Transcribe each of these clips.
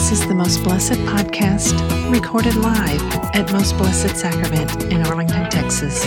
This is the Most Blessed podcast, recorded live at Most Blessed Sacrament in Arlington, Texas.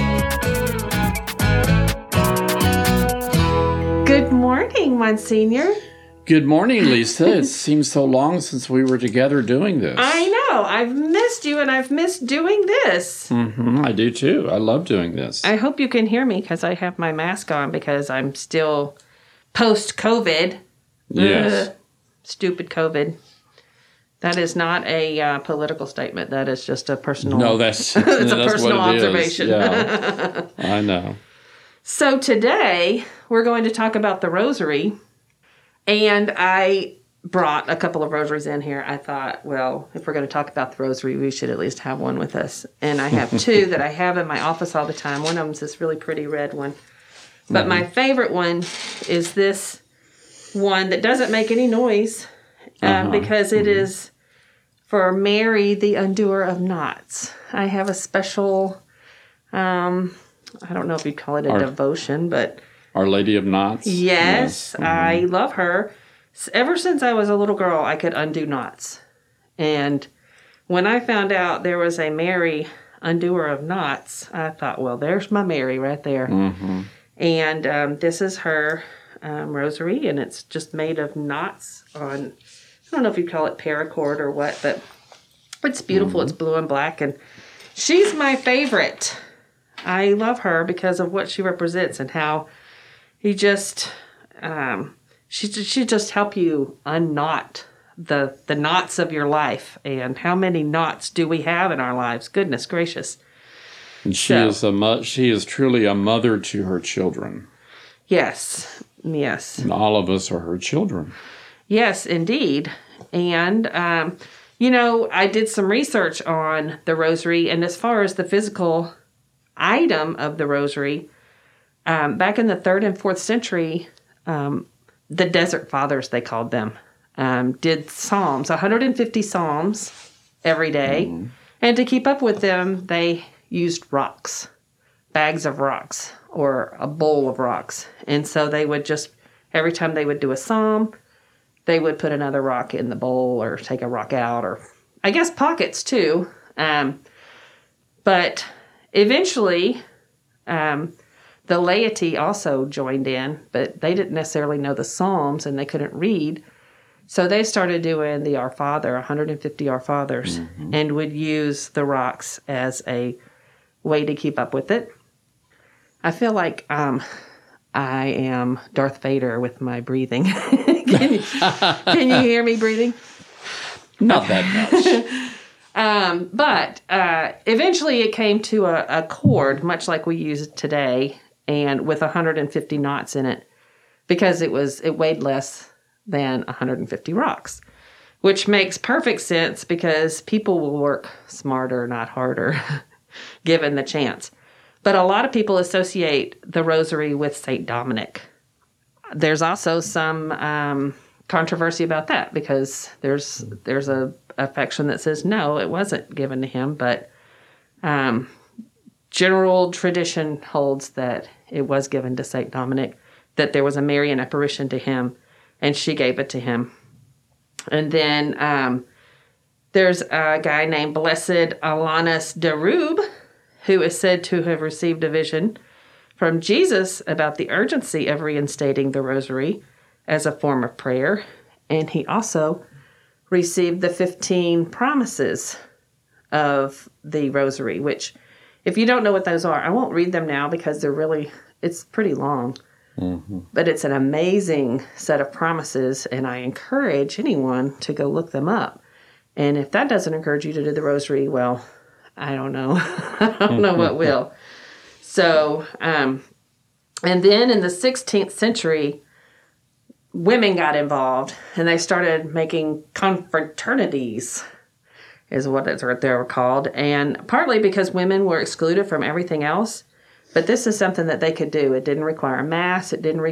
Good morning, Monsignor. Good morning, Lisa. It seems so long since we were together doing this. I know. I've missed you, and I've missed doing this. I do, too. I love doing this. I hope you can hear me, because I have my mask on, because I'm still post-COVID. Yes. Stupid COVID. That is not a political statement. That is just a personal... No, that's it's a that's personal what it observation. Is. Yeah, I know. So today, we're going to talk about the rosary. And I brought a couple of rosaries in here. I thought, well, if we're going to talk about the rosary, we should at least have one with us. And I have two that I have in my office all the time. One of them is this really pretty red one. But my favorite one is this one that doesn't make any noise because it is for Mary, the undoer of knots. I have a special, I don't know if you'd call it a devotion, but... Our Lady of Knots? Yes. I love her. Ever since I was a little girl, I could undo knots. And when I found out there was a Mary, undoer of knots, I thought, well, there's my Mary right there. And this is her rosary, and it's just made of knots on, I don't know if you call it paracord or what, but it's beautiful. It's blue and black, and she's my favorite. I love her because of what she represents and how you just, she just help you unknot the knots of your life. And how many knots do we have in our lives? Goodness gracious. And she is truly a mother to her children. Yes. And all of us are her children. Yes, indeed. And, I did some research on the rosary, and as far as the physical item of the rosary, back in the 3rd and 4th century, the Desert Fathers, they called them, did psalms, 150 psalms every day. And to keep up with them, they used rocks, bags of rocks, or a bowl of rocks. And so they would just, every time they would do a psalm, they would put another rock in the bowl or take a rock out, or I guess pockets too. But eventually, the laity also joined in, but they didn't necessarily know the Psalms and they couldn't read. So they started doing the Our Father, 150 Our Fathers, and would use the rocks as a way to keep up with it. I feel like I am Darth Vader with my breathing. Can you hear me breathing? Not that much. But eventually it came to a cord, much like we use today, and with 150 knots in it, because it weighed less than 150 rocks, which makes perfect sense because people will work smarter, not harder, given the chance. But a lot of people associate the rosary with St. Dominic. There's also some controversy about that because there's a faction that says no, it wasn't given to him, but general tradition holds that it was given to St. Dominic, that there was a Marian apparition to him, and she gave it to him. And then there's a guy named Blessed Alanus de Rube, who is said to have received a vision from Jesus about the urgency of reinstating the rosary as a form of prayer. And he also received the 15 promises of the rosary, which, if you don't know what those are, I won't read them now because it's pretty long. But it's an amazing set of promises, and I encourage anyone to go look them up. And if that doesn't encourage you to do the rosary, well, I don't know. I don't know what will. So, and then in the 16th century, women got involved, and they started making confraternities, is what they were called. And partly because women were excluded from everything else, but this is something that they could do. It didn't require mass. It didn't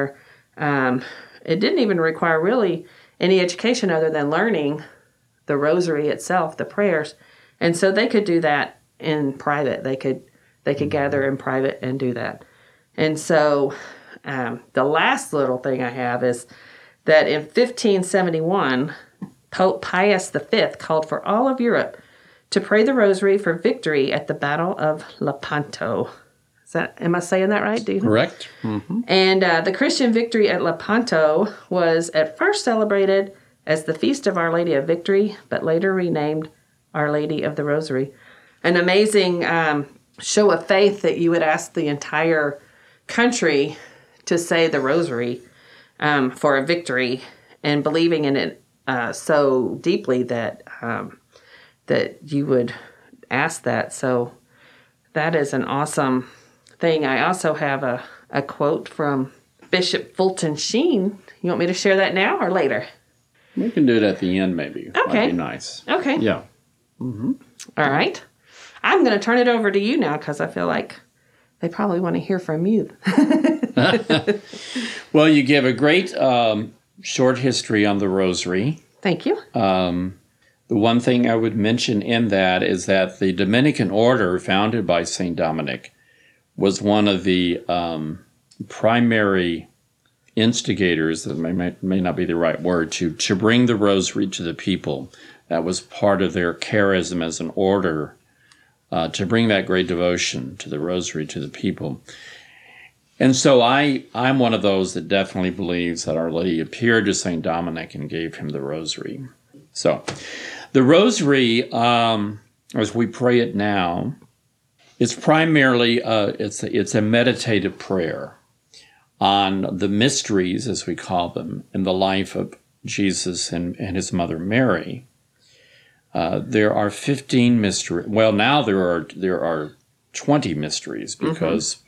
even require really any education other than learning the rosary itself, the prayers. And so they could do that in private. They could gather in private and do that. And so the last little thing I have is that in 1571, Pope Pius V called for all of Europe to pray the rosary for victory at the Battle of Lepanto. Am I saying that right, Dean? Correct. Mm-hmm. And the Christian victory at Lepanto was at first celebrated as the Feast of Our Lady of Victory, but later renamed Our Lady of the Rosary. An amazing show of faith that you would ask the entire country to say the rosary for a victory, and believing in it so deeply that that you would ask that. So that is an awesome thing. I also have a quote from Bishop Fulton Sheen. You want me to share that now or later? We can do it at the end, maybe. Okay. That'd be nice. Okay. Yeah. Mm-hmm. All right. I'm going to turn it over to you now because I feel like they probably want to hear from you. Well, you give a great short history on the rosary. Thank you. The one thing I would mention in that is that the Dominican order founded by St. Dominic was one of the primary instigators, that may not be the right word, to bring the rosary to the people. That was part of their charism as an order, to bring that great devotion to the rosary to the people. And so I'm one of those that definitely believes that Our Lady appeared to St. Dominic and gave him the rosary. So the rosary, as we pray it now, it's primarily it's a meditative prayer on the mysteries, as we call them, in the life of Jesus and his mother Mary. There are 15 mysteries. Well, now there are 20 mysteries because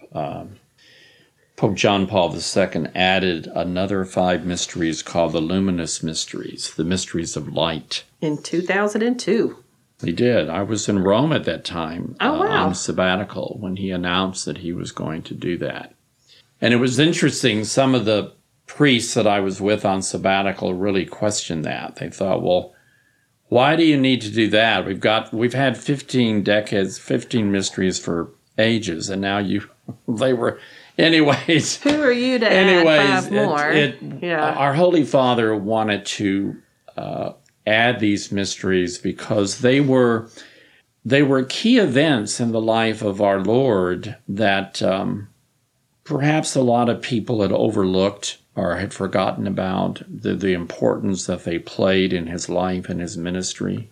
Pope John Paul II added another 5 mysteries called the luminous mysteries, the mysteries of light. In 2002. He did. I was in Rome at that time on sabbatical when he announced that he was going to do that. And it was interesting, some of the priests that I was with on sabbatical really questioned that. They thought, well, why do you need to do that? We've had 15 decades, 15 mysteries for ages, and now they were... Anyways. Who are you to add 5 more? Yeah. Our Holy Father wanted to add these mysteries because they were key events in the life of our Lord that perhaps a lot of people had overlooked or had forgotten about the importance that they played in his life and his ministry.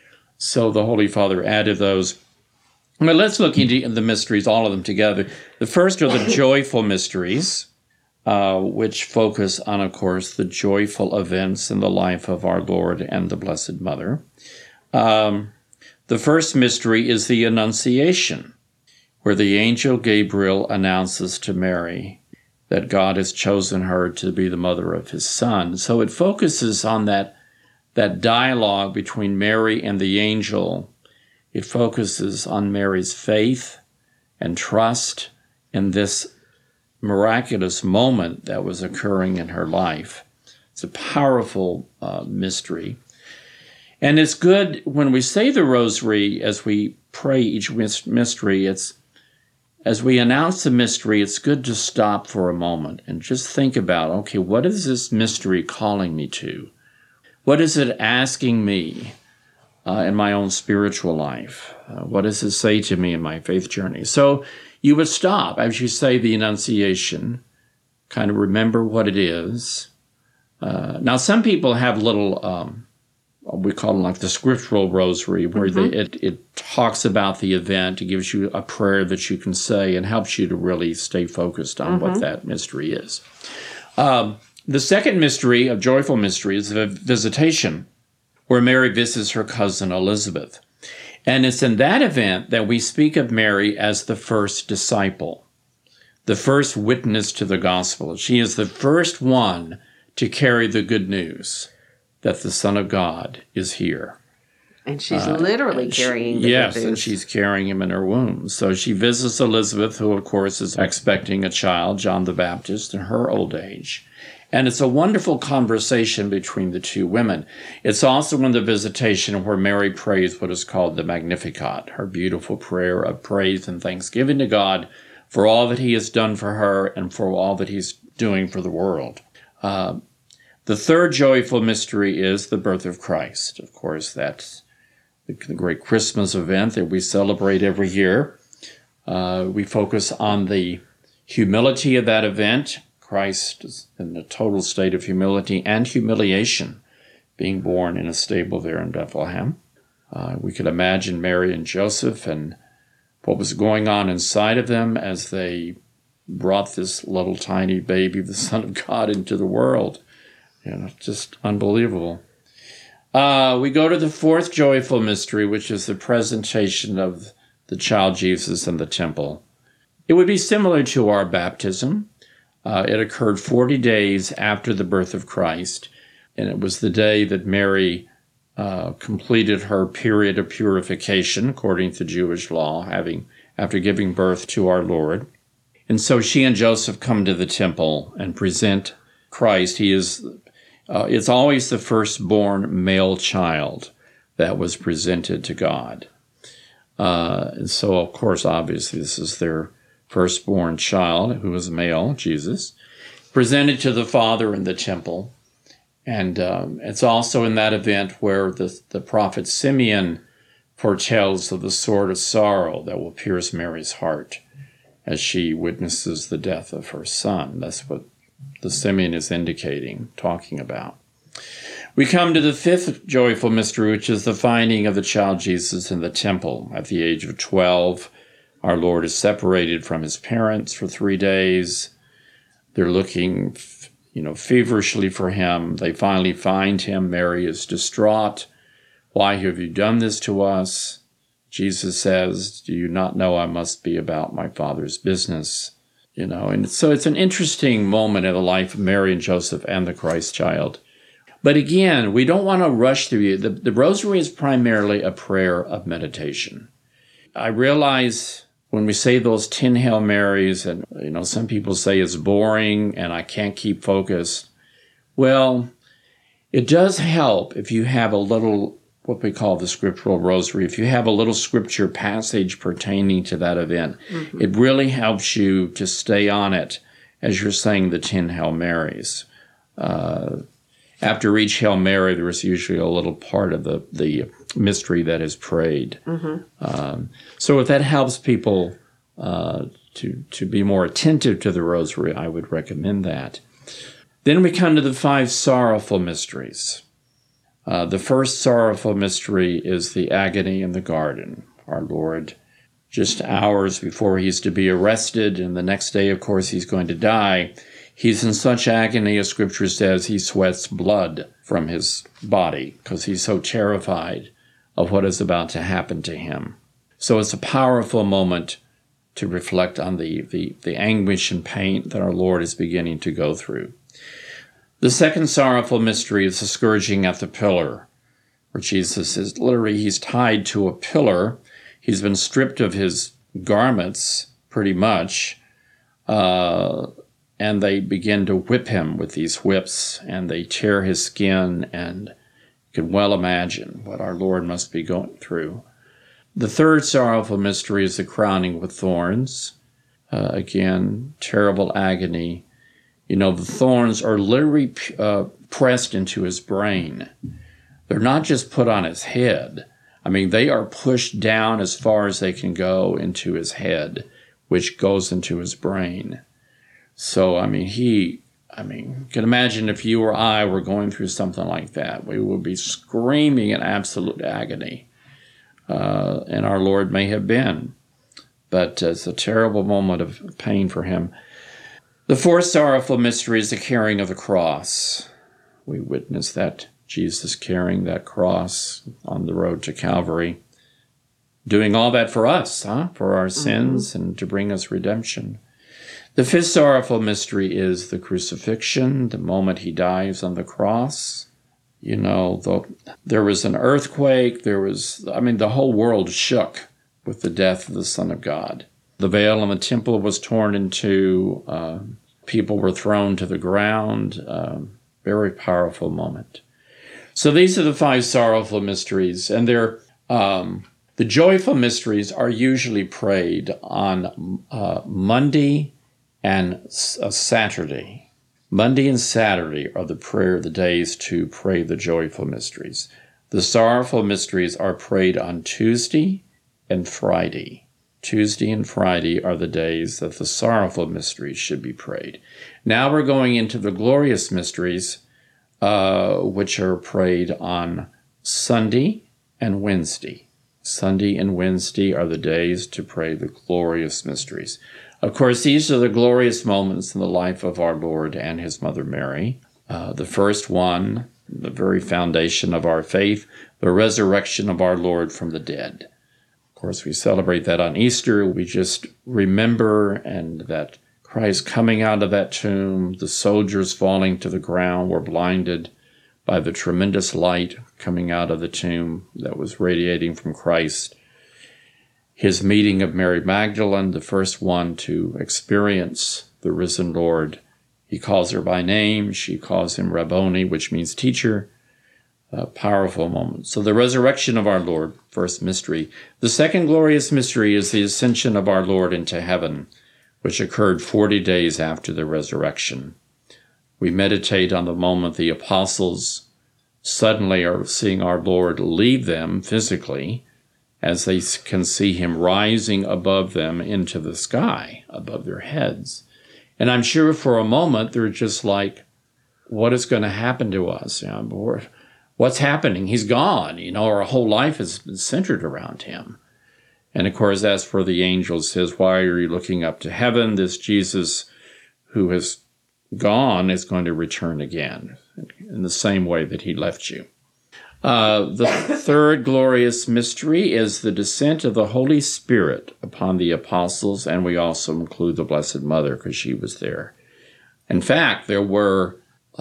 So the Holy Father added those. But let's look into the mysteries, all of them together. The first are the joyful mysteries, which focus on, of course, the joyful events in the life of our Lord and the Blessed Mother. The first mystery is the Annunciation, where the angel Gabriel announces to Mary that God has chosen her to be the mother of his Son. So it focuses on that dialogue between Mary and the angel. It focuses on Mary's faith and trust in this miraculous moment that was occurring in her life. It's a powerful mystery. And it's good when we say the rosary, as we pray each mystery, as we announce the mystery, it's good to stop for a moment and just think about, okay, what is this mystery calling me to? What is it asking me in my own spiritual life? What does it say to me in my faith journey? So you would stop as you say the Annunciation, kind of remember what it is. Now, some people have little, we call them like the scriptural rosary, where it talks about the event. It gives you a prayer that you can say and helps you to really stay focused on what that mystery is. The second mystery, a joyful mystery, is the Visitation, where Mary visits her cousin Elizabeth. And it's in that event that we speak of Mary as the first disciple, the first witness to the gospel. She is the first one to carry the good news that the Son of God is here. And she's literally carrying the good news. Yes, and she's carrying him in her womb. So she visits Elizabeth, who, of course, is expecting a child, John the Baptist, in her old age. And it's a wonderful conversation between the two women. It's also in the Visitation where Mary prays what is called the Magnificat, her beautiful prayer of praise and thanksgiving to God for all that he has done for her and for all that he's doing for the world. The The third joyful mystery is the birth of Christ. Of course, that's the great Christmas event that we celebrate every year. We focus on the humility of that event. Christ is in a total state of humility and humiliation, being born in a stable there in Bethlehem. We could imagine Mary and Joseph and what was going on inside of them as they brought this little tiny baby, the Son of God, into the world. Just unbelievable. We go to the fourth joyful mystery, which is the presentation of the child Jesus in the temple. It would be similar to our baptism. It occurred 40 days after the birth of Christ, and it was the day that Mary completed her period of purification, according to Jewish law, after giving birth to our Lord. And so she and Joseph come to the temple and present Christ. He is, it's always the firstborn male child that was presented to God. And so, of course, obviously, this is their firstborn child, who was male, Jesus, presented to the Father in the temple. And it's also in that event where the prophet Simeon foretells of the sword of sorrow that will pierce Mary's heart as she witnesses the death of her son. That's what the Simeon is indicating, talking about. We come to the fifth joyful mystery, which is the finding of the child Jesus in the temple. At the age of 12, our Lord is separated from his parents for 3 days. They're looking, feverishly for him. They finally find him. Mary is distraught. Why have you done this to us? Jesus says, do you not know I must be about my Father's business? And so it's an interesting moment in the life of Mary and Joseph and the Christ child. But again, we don't want to rush through it. The rosary is primarily a prayer of meditation. I realize when we say those 10 Hail Marys, and some people say it's boring and I can't keep focused. Well, it does help if you have a little, what we call the scriptural rosary, if you have a little scripture passage pertaining to that event. Mm-hmm. It really helps you to stay on it as you're saying the 10 Hail Marys. After each Hail Mary, there is usually a little part of the mystery that is prayed. Mm-hmm. So if that helps people to be more attentive to the rosary, I would recommend that. Then we come to the 5 sorrowful mysteries. The first sorrowful mystery is the agony in the garden. Our Lord, just hours before he's to be arrested, and the next day, of course, he's going to die, he's in such agony, as Scripture says, he sweats blood from his body because he's so terrified of what is about to happen to him. So it's a powerful moment to reflect on the anguish and pain that our Lord is beginning to go through. The second sorrowful mystery is the scourging at the pillar, where Jesus is he's tied to a pillar. He's been stripped of his garments, pretty much, and they begin to whip him with these whips, and they tear his skin, and you can well imagine what our Lord must be going through. The third sorrowful mystery is the crowning with thorns. Again, terrible agony. The thorns are literally pressed into his brain. They're not just put on his head. They are pushed down as far as they can go into his head, which goes into his brain. So, you can imagine if you or I were going through something like that, we would be screaming in absolute agony. And our Lord may have been. But it's a terrible moment of pain for him. The fourth sorrowful mystery is the carrying of the cross. We witness that Jesus carrying that cross on the road to Calvary, doing all that for us, for our sins and to bring us redemption. The fifth sorrowful mystery is the crucifixion, the moment he dies on the cross. There was an earthquake, the whole world shook with the death of the Son of God. The veil in the temple was torn in two. People were thrown to the ground. Very powerful moment. So these are the 5 sorrowful mysteries, and they're the joyful mysteries are usually prayed on Monday and Saturday. Monday and Saturday are the days to pray the joyful mysteries. The sorrowful mysteries are prayed on Tuesday and Friday. Tuesday and Friday are the days that the sorrowful mysteries should be prayed. Now we're going into the glorious mysteries, which are prayed on Sunday and Wednesday. Sunday and Wednesday are the days to pray the glorious mysteries. Of course, these are the glorious moments in the life of our Lord and his mother Mary. The first one, the very foundation of our faith, the resurrection of our Lord from the dead. Of course, we celebrate that on Easter. We just remember and that Christ coming out of that tomb, the soldiers falling to the ground were blinded by the tremendous light coming out of the tomb that was radiating from Christ. His meeting of Mary Magdalene, the first one to experience the risen Lord. He calls her by name. She calls him Rabboni, which means teacher. A powerful moment. So the resurrection of our Lord, first mystery. The second glorious mystery is the ascension of our Lord into heaven, which occurred 40 days after the resurrection. We meditate on the moment the apostles suddenly are seeing our Lord leave them physically, as they can see him rising above them into the sky, above their heads. And I'm sure for a moment they're just like, what is going to happen to us? What's happening? He's gone. Our whole life has been centered around him. And of course, that's where the angel says, why are you looking up to heaven? This Jesus who has gone is going to return again in the same way that he left you. The third glorious mystery is the descent of the Holy Spirit upon the apostles, and we also include the Blessed Mother because she was there. In fact, there were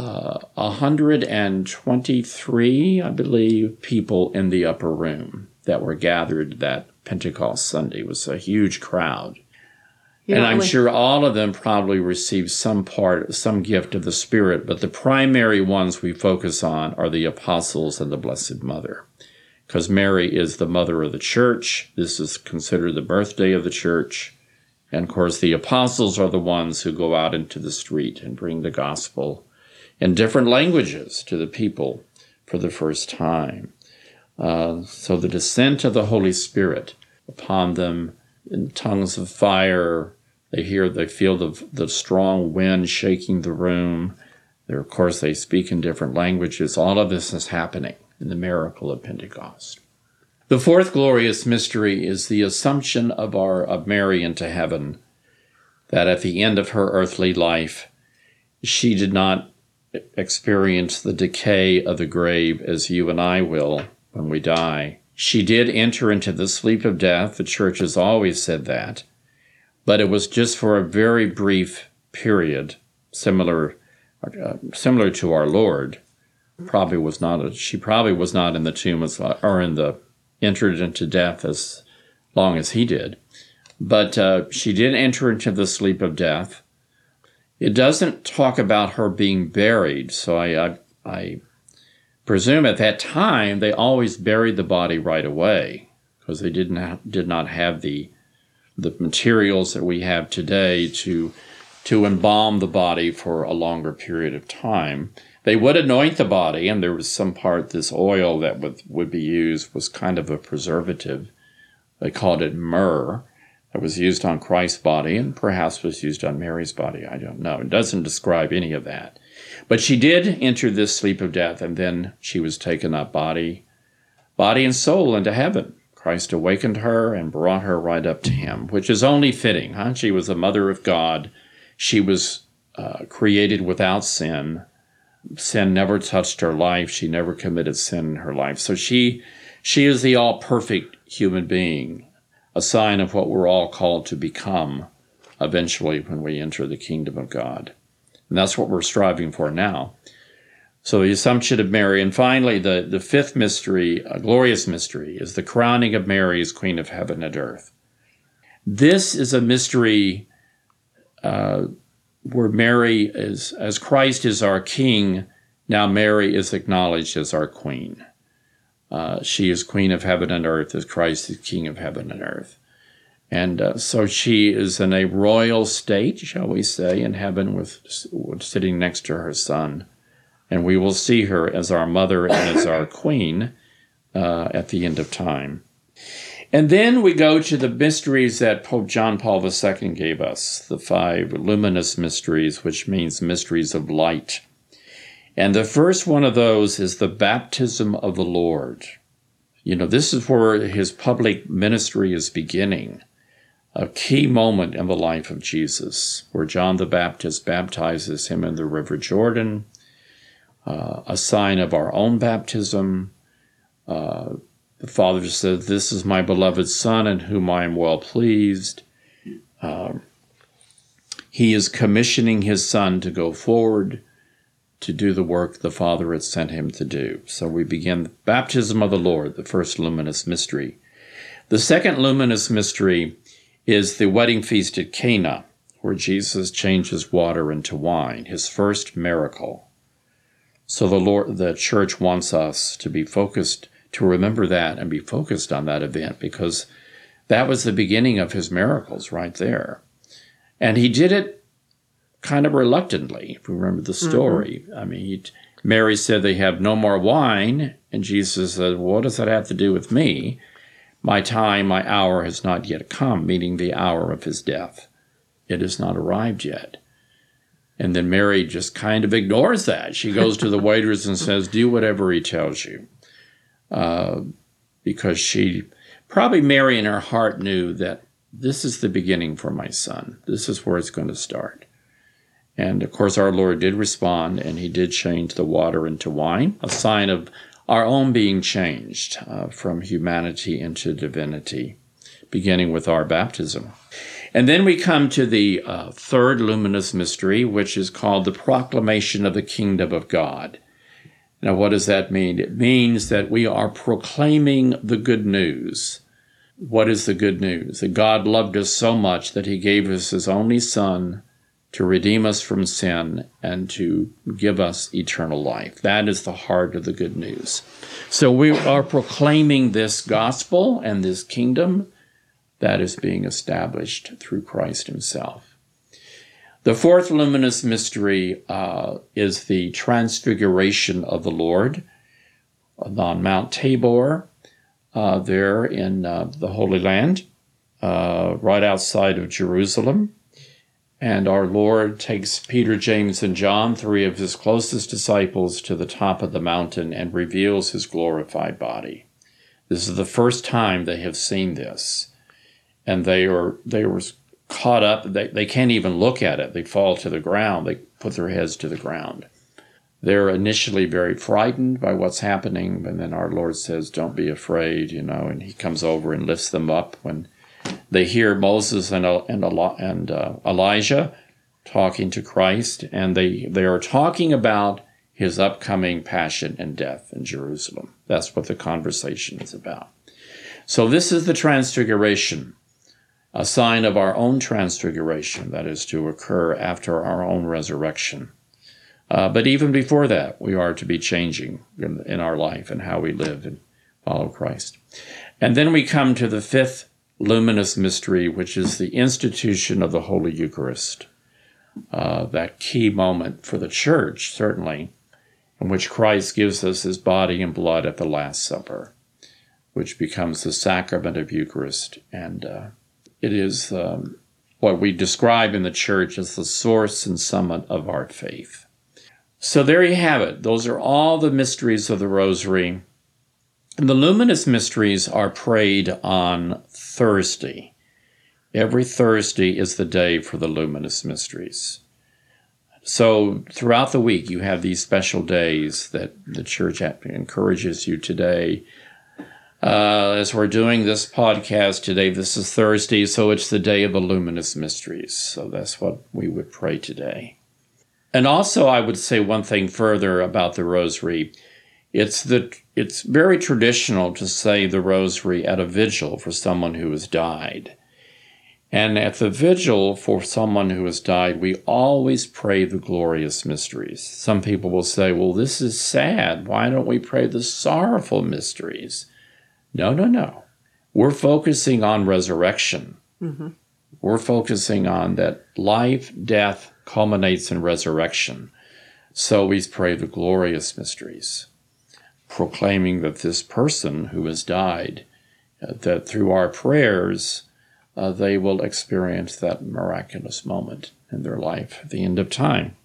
123, I believe, people in the upper room that were gathered that Pentecost Sunday. It was a huge crowd. And I'm sure all of them probably received some gift of the Spirit, but the primary ones we focus on are the apostles and the Blessed Mother, because Mary is the mother of the church. This is considered the birthday of the church. And of course, the apostles are the ones who go out into the street and bring the gospel in different languages to the people for the first time. So the descent of the Holy Spirit upon them in tongues of fire. They feel the strong wind shaking the room. Of course, they speak in different languages. All of this is happening in the miracle of Pentecost. The fourth glorious mystery is the assumption of Mary into heaven, that at the end of her earthly life, she did not experience the decay of the grave as you and I will when we die. She did enter into the sleep of death. The church has always said that. But it was just for a very brief period, similar to our Lord. She probably was not in the tomb entered into death as long as he did. But she did enter into the sleep of death. It doesn't talk about her being buried, so I presume at that time they always buried the body right away because they did not have the materials that we have today to embalm the body for a longer period of time. They would anoint the body, and there was some part, this oil that would be used was kind of a preservative. They called it myrrh. That was used on Christ's body and perhaps was used on Mary's body. I don't know. It doesn't describe any of that. But she did enter this sleep of death, and then she was taken up body and soul into heaven. Christ awakened her and brought her right up to him, which is only fitting. She was the mother of God. She was created without sin. Sin never touched her life. She never committed sin in her life. So she is the all-perfect human being, a sign of what we're all called to become eventually when we enter the kingdom of God. And that's what we're striving for now. So the Assumption of Mary. And finally, the fifth mystery, a glorious mystery, is the crowning of Mary as Queen of Heaven and Earth. This is a mystery where Mary is, as Christ is our King, now Mary is acknowledged as our Queen. She is Queen of Heaven and Earth as Christ is King of Heaven and Earth. And so she is in a royal state, shall we say, in heaven with sitting next to her son. And we will see her as our mother and as our queen at the end of time. And then we go to the mysteries that Pope John Paul II gave us, the 5 luminous mysteries, which means mysteries of light. And the first one of those is the baptism of the Lord. You know, this is where his public ministry is beginning, a key moment in the life of Jesus, where John the Baptist baptizes him in the River Jordan, a sign of our own baptism. The Father said, "This is my beloved Son in whom I am well pleased." He is commissioning his Son to go forward to do the work the Father had sent him to do. So we begin the baptism of the Lord, the first luminous mystery. The second luminous mystery is the wedding feast at Cana, where Jesus changes water into wine, his first miracle. So the church wants us to be focused, to remember that and be focused on that event, because that was the beginning of his miracles right there. And he did it kind of reluctantly, if you remember the story. Mm-hmm. I mean, Mary said they have no more wine, and Jesus said, "What does that have to do with me? My time, my hour has not yet come," meaning the hour of his death. It has not arrived yet. And then Mary just kind of ignores that. She goes to the waiters and says, "Do whatever he tells you." Because probably Mary in her heart knew that this is the beginning for my son. This is where it's going to start. And of course, our Lord did respond, and he did change the water into wine, a sign of our own being changed from humanity into divinity, beginning with our baptism. And then we come to the third luminous mystery, which is called the proclamation of the kingdom of God. Now, what does that mean? It means that we are proclaiming the good news. What is the good news? That God loved us so much that he gave us his only Son to redeem us from sin and to give us eternal life. That is the heart of the good news. So we are proclaiming this gospel and this kingdom that is being established through Christ himself. The fourth luminous mystery is the transfiguration of the Lord on Mount Tabor, there in the Holy Land, right outside of Jerusalem. And our Lord takes Peter, James, and John, 3 of his closest disciples, to the top of the mountain and reveals his glorified body. This is the first time they have seen this. And they were caught up. They can't even look at it. They fall to the ground. They put their heads to the ground. They're initially very frightened by what's happening, and then our Lord says, "Don't be afraid," and he comes over and lifts them up when they hear Moses and Elijah talking to Christ, and they are talking about his upcoming passion and death in Jerusalem. That's what the conversation is about. So this is the transfiguration, a sign of our own transfiguration that is to occur after our own resurrection. But even before that, we are to be changing in our life and how we live and follow Christ. And then we come to the fifth luminous mystery, which is the institution of the Holy Eucharist, that key moment for the church, certainly, in which Christ gives us his body and blood at the Last Supper, which becomes the sacrament of Eucharist. And it is what we describe in the church as the source and summit of our faith. So there you have it. Those are all the mysteries of the Rosary. And the luminous mysteries are prayed on Thursday. Every Thursday is the day for the luminous mysteries. So throughout the week, you have these special days that the church encourages you today. As we're doing this podcast today, this is Thursday, so it's the day of the luminous mysteries. So that's what we would pray today. And also, I would say one thing further about the Rosary. It's very traditional to say the Rosary at a vigil for someone who has died. And at the vigil for someone who has died, we always pray the glorious mysteries. Some people will say, well, this is sad. Why don't we pray the sorrowful mysteries? No. We're focusing on resurrection. Mm-hmm. We're focusing on that life, death culminates in resurrection. So we pray the glorious mysteries, proclaiming that this person who has died, that through our prayers, they will experience that miraculous moment in their life at the end of time.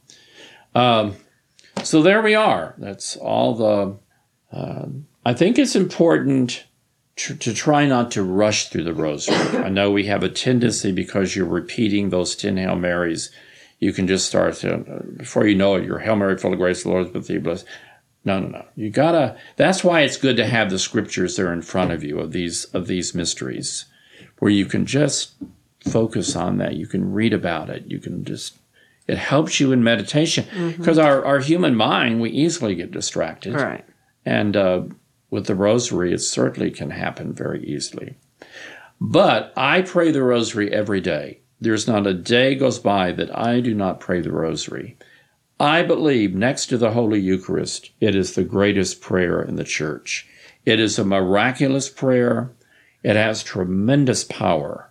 So there we are. That's all the... I think it's important to try not to rush through the rosary. I know we have a tendency, because you're repeating those 10 Hail Marys, you can just start to, before you know it, you're Hail Mary, full of grace, the Lord is with thee, blessed. No. You gotta, that's why it's good to have the scriptures there in front of you of these mysteries, where you can just focus on that. You can read about it. You can just, it helps you in meditation, because our human mind, we easily get distracted. Right. And with the rosary, it certainly can happen very easily. But I pray the rosary every day. There's not a day goes by that I do not pray the rosary. I believe, next to the Holy Eucharist, it is the greatest prayer in the Church. It is a miraculous prayer. It has tremendous power.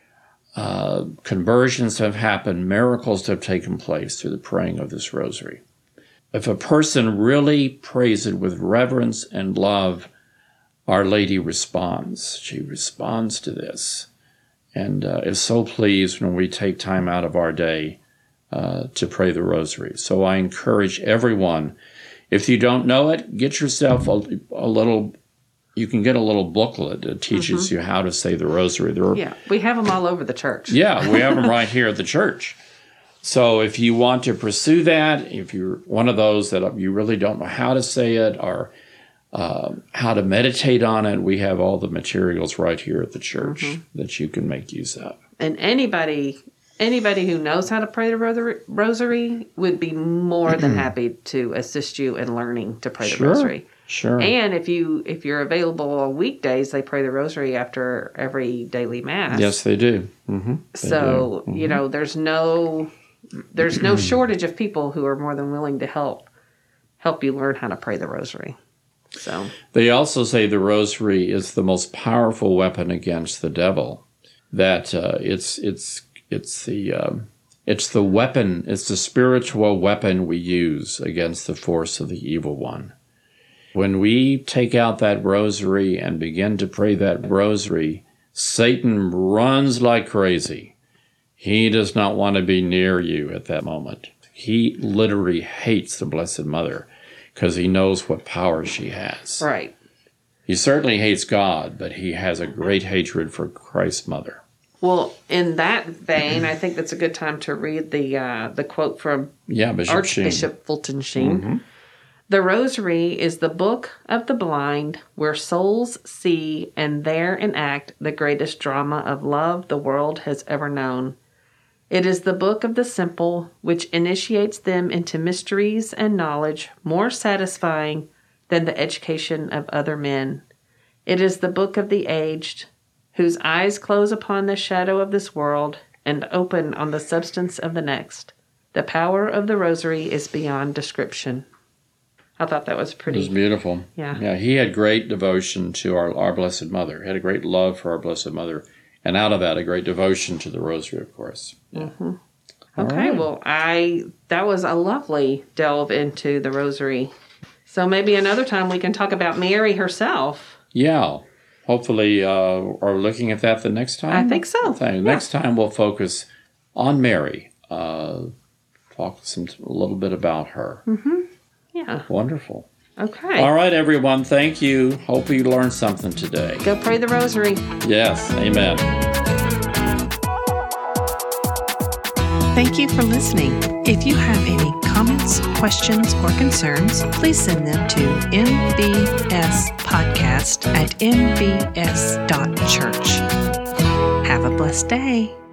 Conversions have happened. Miracles have taken place through the praying of this rosary. If a person really prays it with reverence and love, Our Lady responds. She responds to this, and is so pleased when we take time out of our day to pray the rosary. So I encourage everyone, if you don't know it, get yourself a little, you can get a little booklet that teaches you how to say the rosary. We have them all over the church. Yeah, we have them right here at the church. So if you want to pursue that, if you're one of those that you really don't know how to say it or how to meditate on it, we have all the materials right here at the church that you can make use of. And anybody who knows how to pray the rosary would be more than happy to assist you in learning to pray the rosary. Sure. And if you're available on weekdays, they pray the rosary after every daily mass. Yes, they do. So you know, there's no shortage of people who are more than willing to help you learn how to pray the rosary. So they also say the rosary is the most powerful weapon against the devil. That it's the weapon, it's the spiritual weapon we use against the force of the evil one. When we take out that rosary and begin to pray that rosary, Satan runs like crazy. He does not want to be near you at that moment. He literally hates the Blessed Mother because he knows what power she has. Right. He certainly hates God, but he has a great hatred for Christ's mother. Well, in that vein, I think that's a good time to read the quote from Archbishop Fulton Sheen. The Rosary is the book of the blind, where souls see and there enact the greatest drama of love the world has ever known. It is the book of the simple, which initiates them into mysteries and knowledge more satisfying than the education of other men. It is the book of the aged, whose eyes close upon the shadow of this world and open on the substance of the next. The power of the Rosary is beyond description. I thought that was pretty. It was beautiful. Yeah. Yeah, he had great devotion to our Blessed Mother. He had a great love for our Blessed Mother. And out of that, a great devotion to the Rosary, of course. Yeah. Okay, right. Well, that was a lovely delve into the Rosary. So maybe another time we can talk about Mary herself. Yeah. Hopefully, are looking at that the next time? I think so. Next time we'll focus on Mary. Talk a little bit about her. Yeah. Wonderful. Okay. All right, everyone. Thank you. Hope you learned something today. Go pray the Rosary. Yes. Amen. Thank you for listening. If you have any comments, questions, or concerns, please send them to mbspodcast@mbs.church. Have a blessed day.